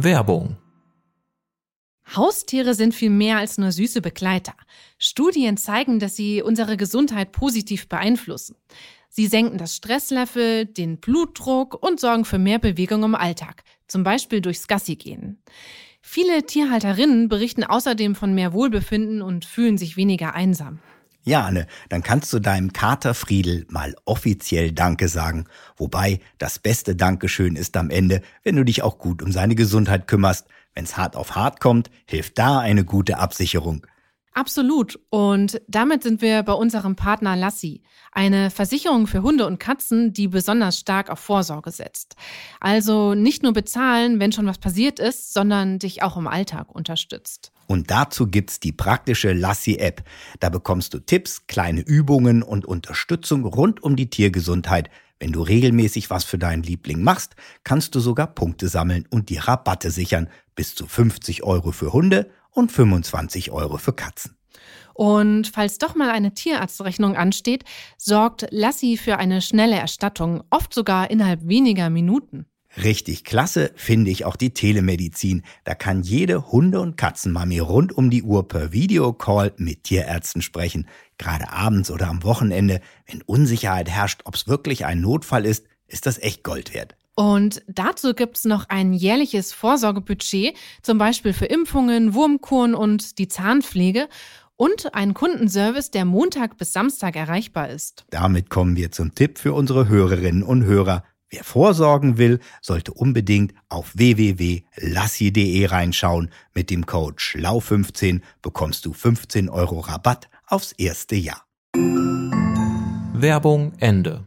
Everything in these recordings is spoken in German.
Werbung. Haustiere sind viel mehr als nur süße Begleiter. Studien zeigen, dass sie unsere Gesundheit positiv beeinflussen. Sie senken das Stresslevel, den Blutdruck und sorgen für mehr Bewegung im Alltag, zum Beispiel durchs Gassigehen. Viele Tierhalterinnen berichten außerdem von mehr Wohlbefinden und fühlen sich weniger einsam. Ja, Anne, dann kannst du deinem Kater Friedel mal offiziell Danke sagen. Wobei, das beste Dankeschön ist am Ende, wenn du dich auch gut um seine Gesundheit kümmerst. Wenn's hart auf hart kommt, hilft da eine gute Absicherung. Absolut. Und damit sind wir bei unserem Partner Lassi, eine Versicherung für Hunde und Katzen, die besonders stark auf Vorsorge setzt. Also nicht nur bezahlen, wenn schon was passiert ist, sondern dich auch im Alltag unterstützt. Und dazu gibt's die praktische Lassi-App. Da bekommst du Tipps, kleine Übungen und Unterstützung rund um die Tiergesundheit. Wenn du regelmäßig was für deinen Liebling machst, kannst du sogar Punkte sammeln und die Rabatte sichern. Bis zu 50 € für Hunde und 25 € für Katzen. Und falls doch mal eine Tierarztrechnung ansteht, sorgt Lassi für eine schnelle Erstattung, oft sogar innerhalb weniger Minuten. Richtig klasse finde ich auch die Telemedizin. Da kann jede Hunde- und Katzenmami rund um die Uhr per Videocall mit Tierärzten sprechen. Gerade abends oder am Wochenende, wenn Unsicherheit herrscht, ob es wirklich ein Notfall ist das echt Gold wert. Und dazu gibt's noch ein jährliches Vorsorgebudget, zum Beispiel für Impfungen, Wurmkuren und die Zahnpflege und einen Kundenservice, der Montag bis Samstag erreichbar ist. Damit kommen wir zum Tipp für unsere Hörerinnen und Hörer. Wer vorsorgen will, sollte unbedingt auf www.lassi.de reinschauen. Mit dem Code SCHLAU15 bekommst du 15 € Rabatt aufs erste Jahr. Werbung Ende.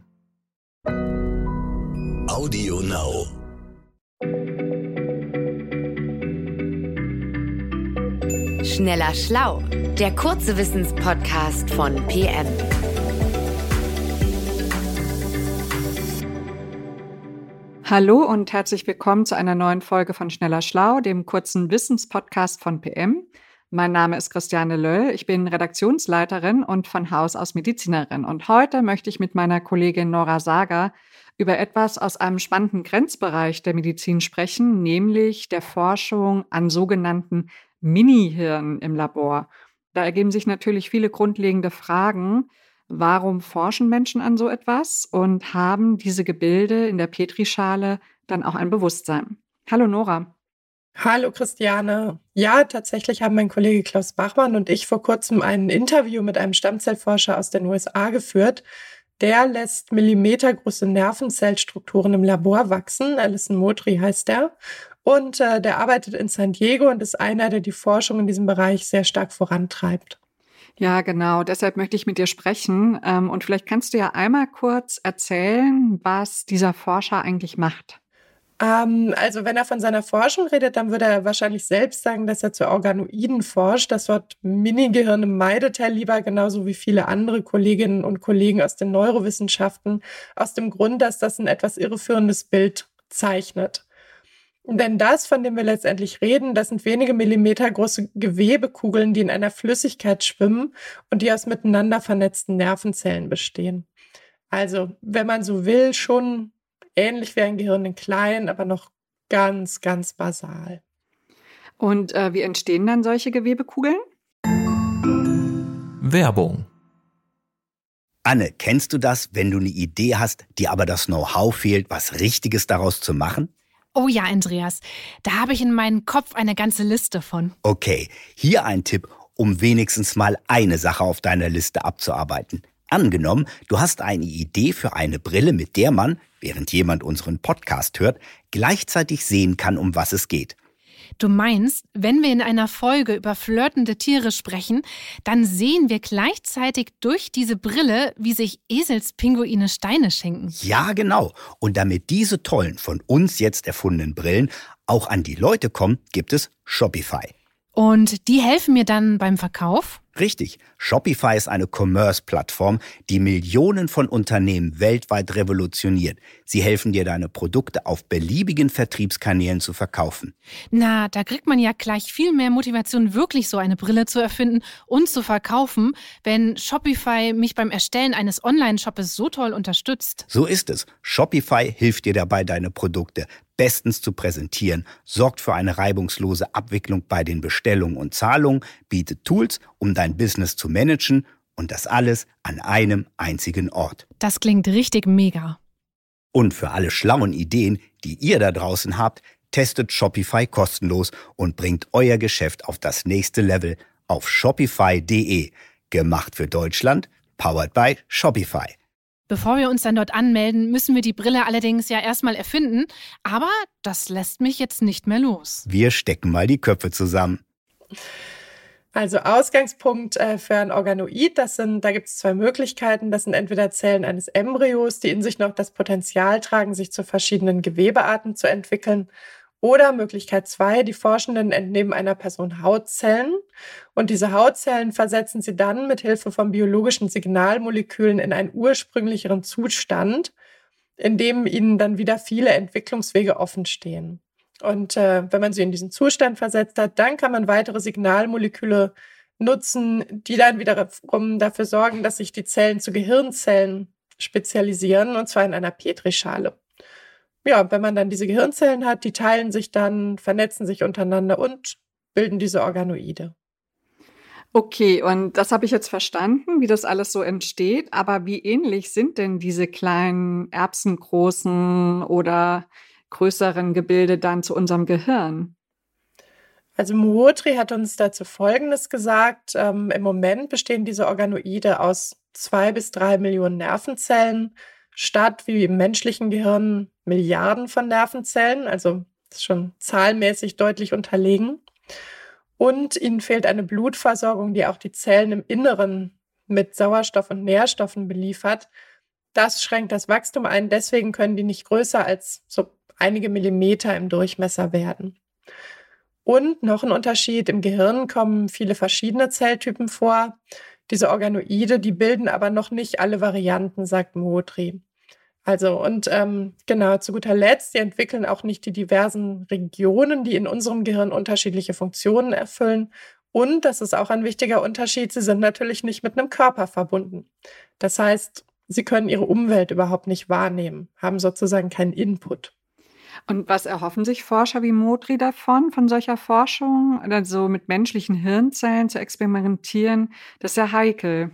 Audio Now. Schneller Schlau, der kurze Wissenspodcast von PM. Hallo und herzlich willkommen zu einer neuen Folge von Schneller Schlau, dem kurzen Wissenspodcast von PM. Mein Name ist Christiane Löll, ich bin Redaktionsleiterin und von Haus aus Medizinerin. Und heute möchte ich mit meiner Kollegin Nora Sager über etwas aus einem spannenden Grenzbereich der Medizin sprechen, nämlich der Forschung an sogenannten Mini-Hirnen im Labor. Da ergeben sich natürlich viele grundlegende Fragen. Warum forschen Menschen an so etwas und haben diese Gebilde in der Petrischale dann auch ein Bewusstsein? Hallo Nora. Hallo Christiane. Ja, tatsächlich haben mein Kollege Klaus Bachmann und ich vor kurzem ein Interview mit einem Stammzellforscher aus den USA geführt. Der lässt millimetergroße Nervenzellstrukturen im Labor wachsen. Alison Modry heißt der. Und der arbeitet in San Diego und ist einer, der die Forschung in diesem Bereich sehr stark vorantreibt. Ja, genau. Deshalb möchte ich mit dir sprechen. Und vielleicht kannst du ja einmal kurz erzählen, was dieser Forscher eigentlich macht. Also wenn er von seiner Forschung redet, dann würde er wahrscheinlich selbst sagen, dass er zu Organoiden forscht. Das Wort Minigehirne meidet er lieber, genauso wie viele andere Kolleginnen und Kollegen aus den Neurowissenschaften, aus dem Grund, dass das ein etwas irreführendes Bild zeichnet. Denn das, von dem wir letztendlich reden, das sind wenige Millimeter große Gewebekugeln, die in einer Flüssigkeit schwimmen und die aus miteinander vernetzten Nervenzellen bestehen. Also, wenn man so will, schon ähnlich wie ein Gehirn in klein, aber noch ganz, ganz basal. Und wie entstehen dann solche Gewebekugeln? Werbung. Anne, kennst du das, wenn du eine Idee hast, dir aber das Know-how fehlt, was Richtiges daraus zu machen? Oh ja, Andreas, da habe ich in meinem Kopf eine ganze Liste von. Okay, hier ein Tipp, um wenigstens mal eine Sache auf deiner Liste abzuarbeiten. Angenommen, du hast eine Idee für eine Brille, mit der man, während jemand unseren Podcast hört, gleichzeitig sehen kann, um was es geht. Du meinst, wenn wir in einer Folge über flirtende Tiere sprechen, dann sehen wir gleichzeitig durch diese Brille, wie sich Eselspinguine Steine schenken. Ja, genau. Und damit diese tollen, von uns jetzt erfundenen Brillen auch an die Leute kommen, gibt es Shopify. Und die helfen mir dann beim Verkauf? Richtig, Shopify ist eine Commerce-Plattform, die Millionen von Unternehmen weltweit revolutioniert. Sie helfen dir, deine Produkte auf beliebigen Vertriebskanälen zu verkaufen. Na, da kriegt man ja gleich viel mehr Motivation, wirklich so eine Brille zu erfinden und zu verkaufen, wenn Shopify mich beim Erstellen eines Online-Shoppes so toll unterstützt. So ist es. Shopify hilft dir dabei, deine Produkte bestens zu präsentieren, sorgt für eine reibungslose Abwicklung bei den Bestellungen und Zahlungen, bietet Tools, um dein Business zu managen und das alles an einem einzigen Ort. Das klingt richtig mega. Und für alle schlauen Ideen, die ihr da draußen habt, testet Shopify kostenlos und bringt euer Geschäft auf das nächste Level auf shopify.de. Gemacht für Deutschland, powered by Shopify. Bevor wir uns dann dort anmelden, müssen wir die Brille allerdings ja erstmal erfinden. Aber das lässt mich jetzt nicht mehr los. Wir stecken mal die Köpfe zusammen. Also Ausgangspunkt für ein Organoid, da gibt es 2 Möglichkeiten. Das sind entweder Zellen eines Embryos, die in sich noch das Potenzial tragen, sich zu verschiedenen Gewebearten zu entwickeln. Oder Möglichkeit 2, die Forschenden entnehmen einer Person Hautzellen und diese Hautzellen versetzen sie dann mit Hilfe von biologischen Signalmolekülen in einen ursprünglicheren Zustand, in dem ihnen dann wieder viele Entwicklungswege offen stehen. Und wenn man sie in diesen Zustand versetzt hat, dann kann man weitere Signalmoleküle nutzen, die dann wiederum dafür sorgen, dass sich die Zellen zu Gehirnzellen spezialisieren, und zwar in einer Petrischale. Ja, wenn man dann diese Gehirnzellen hat, die teilen sich dann, vernetzen sich untereinander und bilden diese Organoide. Okay, und das habe ich jetzt verstanden, wie das alles so entsteht. Aber wie ähnlich sind denn diese kleinen erbsengroßen oder größeren Gebilde dann zu unserem Gehirn? Also Mootri hat uns dazu Folgendes gesagt. Im Moment bestehen diese Organoide aus 2 bis 3 Millionen Nervenzellen, statt wie im menschlichen Gehirn Milliarden von Nervenzellen. Also das ist schon zahlenmäßig deutlich unterlegen. Und ihnen fehlt eine Blutversorgung, die auch die Zellen im Inneren mit Sauerstoff und Nährstoffen beliefert. Das schränkt das Wachstum ein. Deswegen können die nicht größer als so einige Millimeter im Durchmesser werden. Und noch ein Unterschied, im Gehirn kommen viele verschiedene Zelltypen vor. Diese Organoide, die bilden aber noch nicht alle Varianten, sagt Mootri. Also und genau, zu guter Letzt, die entwickeln auch nicht die diversen Regionen, die in unserem Gehirn unterschiedliche Funktionen erfüllen. Und, das ist auch ein wichtiger Unterschied, sie sind natürlich nicht mit einem Körper verbunden. Das heißt, sie können ihre Umwelt überhaupt nicht wahrnehmen, haben sozusagen keinen Input. Und was erhoffen sich Forscher wie Mootri davon, von solcher Forschung? Also mit menschlichen Hirnzellen zu experimentieren, das ist ja heikel.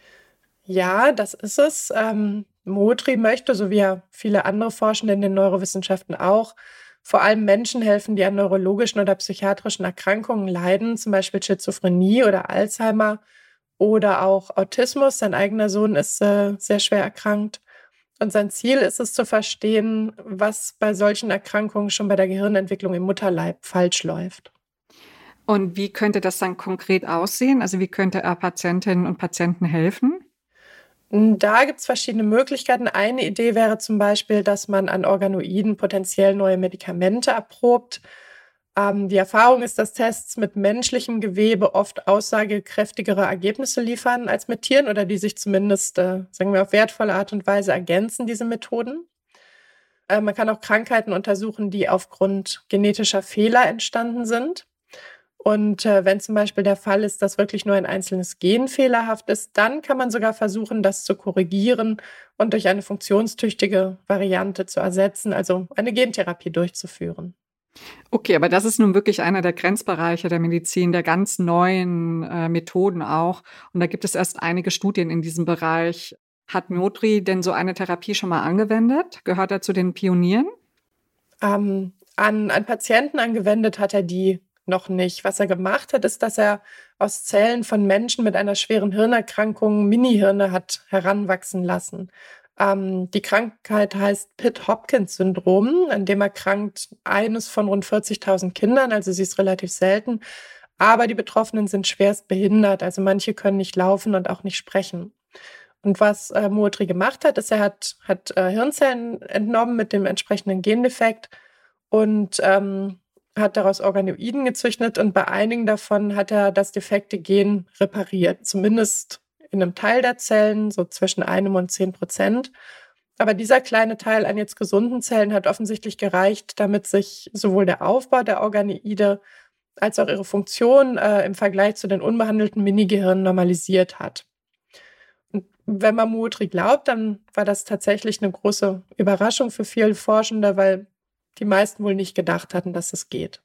Ja, das ist es. Mootri möchte, so wie ja viele andere Forschende in den Neurowissenschaften auch, vor allem Menschen helfen, die an neurologischen oder psychiatrischen Erkrankungen leiden, zum Beispiel Schizophrenie oder Alzheimer oder auch Autismus. Sein eigener Sohn ist sehr schwer erkrankt. Und sein Ziel ist es zu verstehen, was bei solchen Erkrankungen schon bei der Gehirnentwicklung im Mutterleib falsch läuft. Und wie könnte das dann konkret aussehen? Also wie könnte er Patientinnen und Patienten helfen? Da gibt es verschiedene Möglichkeiten. Eine Idee wäre zum Beispiel, dass man an Organoiden potenziell neue Medikamente erprobt. Die Erfahrung ist, dass Tests mit menschlichem Gewebe oft aussagekräftigere Ergebnisse liefern als mit Tieren oder die sich zumindest, sagen wir, auf wertvolle Art und Weise ergänzen, diese Methoden. Man kann auch Krankheiten untersuchen, die aufgrund genetischer Fehler entstanden sind. Und wenn zum Beispiel der Fall ist, dass wirklich nur ein einzelnes Gen fehlerhaft ist, dann kann man sogar versuchen, das zu korrigieren und durch eine funktionstüchtige Variante zu ersetzen, also eine Gentherapie durchzuführen. Okay, aber das ist nun wirklich einer der Grenzbereiche der Medizin, der ganz neuen Methoden auch. Und da gibt es erst einige Studien in diesem Bereich. Hat Mootri denn so eine Therapie schon mal angewendet? Gehört er zu den Pionieren? An Patienten angewendet hat er die noch nicht. Was er gemacht hat, ist, dass er aus Zellen von Menschen mit einer schweren Hirnerkrankung Minihirne hat heranwachsen lassen. Die Krankheit heißt Pitt-Hopkins-Syndrom, an dem erkrankt eines von rund 40.000 Kindern, also sie ist relativ selten. Aber die Betroffenen sind schwerst behindert, also manche können nicht laufen und auch nicht sprechen. Und was Mootri gemacht hat, ist, er hat Hirnzellen entnommen mit dem entsprechenden Gendefekt und hat daraus Organoiden gezüchtet und bei einigen davon hat er das defekte Gen repariert, zumindest in einem Teil der Zellen, so zwischen 1 und 10%. Aber dieser kleine Teil an jetzt gesunden Zellen hat offensichtlich gereicht, damit sich sowohl der Aufbau der Organoide als auch ihre Funktion im Vergleich zu den unbehandelten Minigehirnen normalisiert hat. Und wenn man Mootry glaubt, dann war das tatsächlich eine große Überraschung für viele Forschende, weil die meisten wohl nicht gedacht hatten, dass es geht.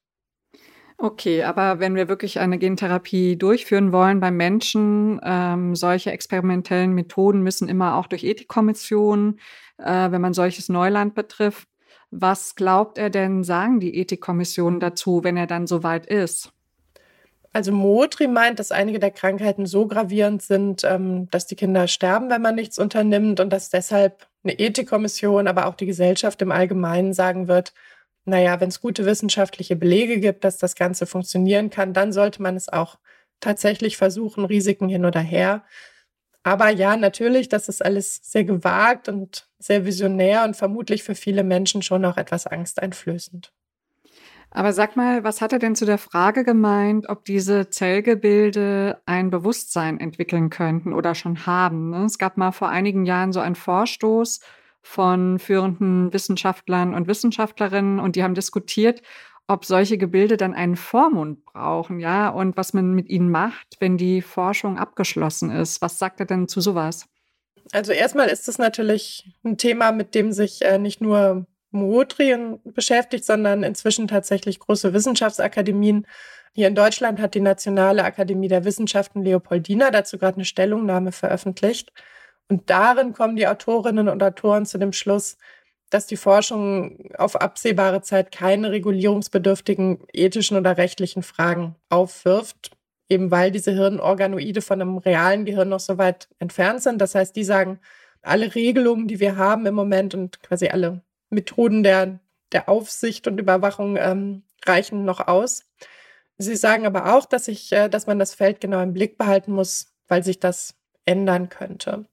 Okay, aber wenn wir wirklich eine Gentherapie durchführen wollen beim Menschen, solche experimentellen Methoden müssen immer auch durch Ethikkommissionen, wenn man solches Neuland betrifft. Was glaubt er denn, sagen die Ethikkommissionen dazu, wenn er dann soweit ist? Also Mootry meint, dass einige der Krankheiten so gravierend sind, dass die Kinder sterben, wenn man nichts unternimmt und dass deshalb eine Ethikkommission, aber auch die Gesellschaft im Allgemeinen sagen wird, naja, wenn es gute wissenschaftliche Belege gibt, dass das Ganze funktionieren kann, dann sollte man es auch tatsächlich versuchen, Risiken hin oder her. Aber ja, natürlich, das ist alles sehr gewagt und sehr visionär und vermutlich für viele Menschen schon auch etwas angsteinflößend. Aber sag mal, was hat er denn zu der Frage gemeint, ob diese Zellgebilde ein Bewusstsein entwickeln könnten oder schon haben? Ne? Es gab mal vor einigen Jahren so einen Vorstoß von führenden Wissenschaftlern und Wissenschaftlerinnen und die haben diskutiert, ob solche Gebilde dann einen Vormund brauchen, ja, und was man mit ihnen macht, wenn die Forschung abgeschlossen ist. Was sagt er denn zu sowas? Also erstmal ist es natürlich ein Thema, mit dem sich nicht nur Mootry beschäftigt, sondern inzwischen tatsächlich große Wissenschaftsakademien. Hier in Deutschland hat die Nationale Akademie der Wissenschaften Leopoldina dazu gerade eine Stellungnahme veröffentlicht. Und darin kommen die Autorinnen und Autoren zu dem Schluss, dass die Forschung auf absehbare Zeit keine regulierungsbedürftigen ethischen oder rechtlichen Fragen aufwirft, eben weil diese Hirnorganoide von einem realen Gehirn noch so weit entfernt sind. Das heißt, die sagen, alle Regelungen, die wir haben im Moment und quasi alle Methoden der Aufsicht und Überwachung reichen noch aus. Sie sagen aber auch, dass man das Feld genau im Blick behalten muss, weil sich das ändern könnte.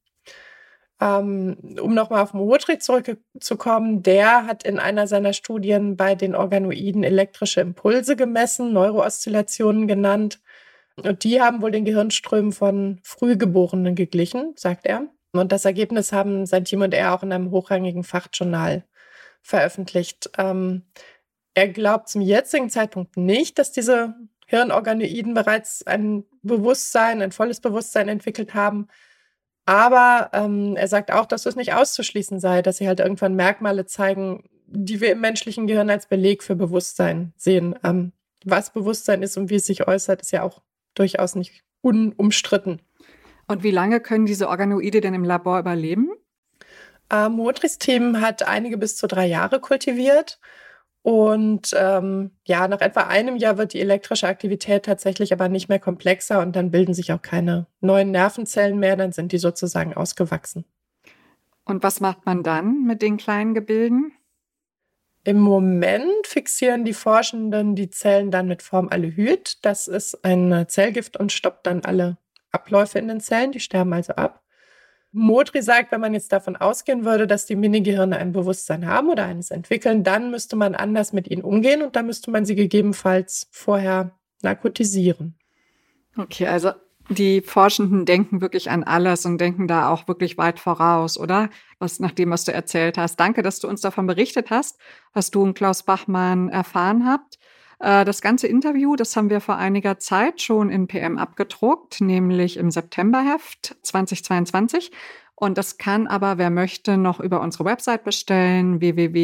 Um nochmal auf Mootry zurückzukommen, der hat in einer seiner Studien bei den Organoiden elektrische Impulse gemessen, Neurooszillationen genannt. Und die haben wohl den Gehirnströmen von Frühgeborenen geglichen, sagt er. Und das Ergebnis haben sein Team und er auch in einem hochrangigen Fachjournal veröffentlicht. Er glaubt zum jetzigen Zeitpunkt nicht, dass diese Hirnorganoiden bereits ein volles Bewusstsein entwickelt haben. Aber er sagt auch, dass es nicht auszuschließen sei, dass sie halt irgendwann Merkmale zeigen, die wir im menschlichen Gehirn als Beleg für Bewusstsein sehen. Was Bewusstsein ist und wie es sich äußert, ist ja auch durchaus nicht unumstritten. Und wie lange können diese Organoide denn im Labor überleben? Mootrys Team hat einige bis zu 3 Jahre kultiviert. Und nach etwa einem Jahr wird die elektrische Aktivität tatsächlich aber nicht mehr komplexer und dann bilden sich auch keine neuen Nervenzellen mehr, dann sind die sozusagen ausgewachsen. Und was macht man dann mit den kleinen Gebilden? Im Moment fixieren die Forschenden die Zellen dann mit Formaldehyd. Das ist ein Zellgift und stoppt dann alle Abläufe in den Zellen, die sterben also ab. Mootry sagt, wenn man jetzt davon ausgehen würde, dass die Minigehirne ein Bewusstsein haben oder eines entwickeln, dann müsste man anders mit ihnen umgehen und dann müsste man sie gegebenenfalls vorher narkotisieren. Okay, also die Forschenden denken wirklich an alles und denken da auch wirklich weit voraus, oder? Nach dem, was du erzählt hast. Danke, dass du uns davon berichtet hast, was du und Klaus Bachmann erfahren habt. Das ganze Interview, das haben wir vor einiger Zeit schon in PM abgedruckt, nämlich im Septemberheft 2022. Und das kann aber, wer möchte, noch über unsere Website bestellen,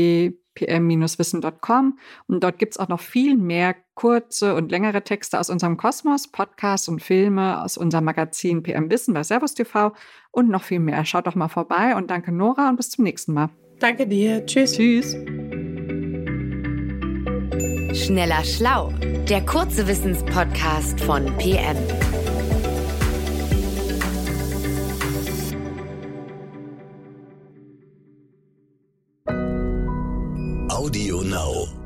www.pm-wissen.com. Und dort gibt's auch noch viel mehr kurze und längere Texte aus unserem Kosmos, Podcasts und Filme aus unserem Magazin PM Wissen bei Servus TV und noch viel mehr. Schaut doch mal vorbei und danke Nora und bis zum nächsten Mal. Danke dir. Tschüss. Tschüss. Schneller Schlau, der kurze Wissenspodcast von PM. Audio Now.